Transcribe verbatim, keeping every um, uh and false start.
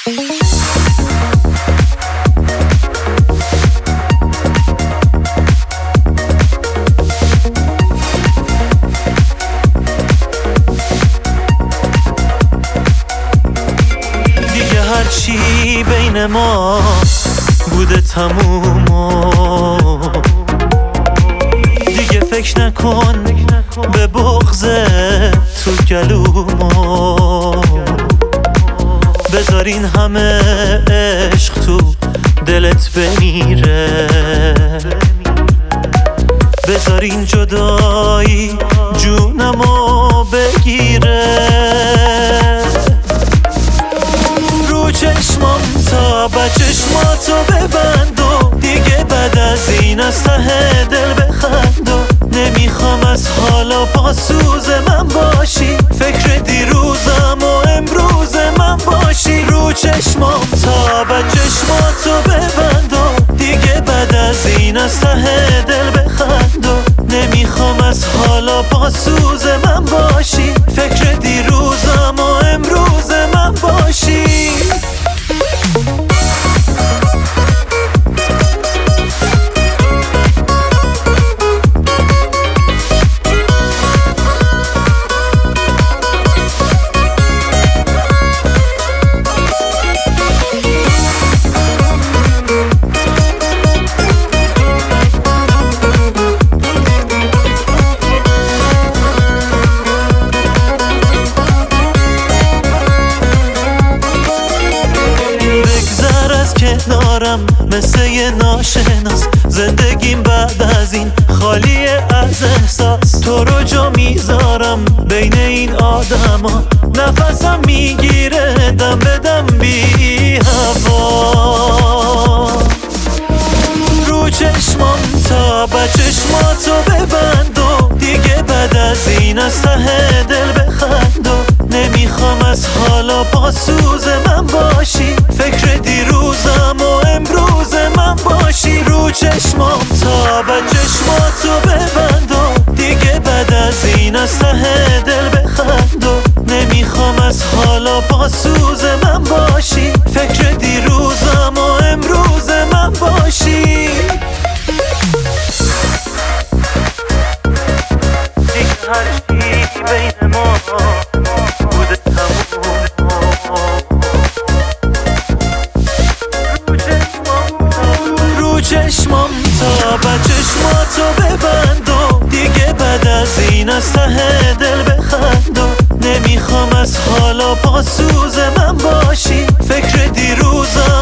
دیگه هرچی بین ما بوده تموم، دیگه فکر نکن به بغض تو گلومو. بذار این همه عشق تو دلت بمیره، بذار این جدایی جونمو بگیره. رو چشمام تا به چشماتو ببند و دیگه بعد از این از ته دل بخند و نمیخوام از حالا با سوز من باشی، فکر دیروزم و امروز من باشی. رو چشمام تا به چشماتو ببند و دیگه بعد از این از ته دل بخند و نمیخوام از حالا با سوز من باشی، فکر دیروزم و امروز من باشی. کنارم مثل یه ناشناس، زندگیم بعد از این خالی از احساس. تو رو جا میذارم بین این آدما، نفسم میگیره دم به دم بی هوا. رو چشمام تا به چشماتو ببند و دیگه بعد از این از ته دل بخند و نمیخوام از حالا با سوز من باشی، فکر دیروزم و امروز من باشی. رو چشمام تا به چشماتو ببند و دیگه بعد از این از ته دل بخند و نمیخوام از حالا با سوز من باشی، فکر دیروزم و امروز من باشی. دیگه هرچی بین ما بوده چشمام تا به چشماتو ببند و دیگه بعد از این از ته دل بخند و نمیخوام از حالا با سوز من باشی، فکر دیروزم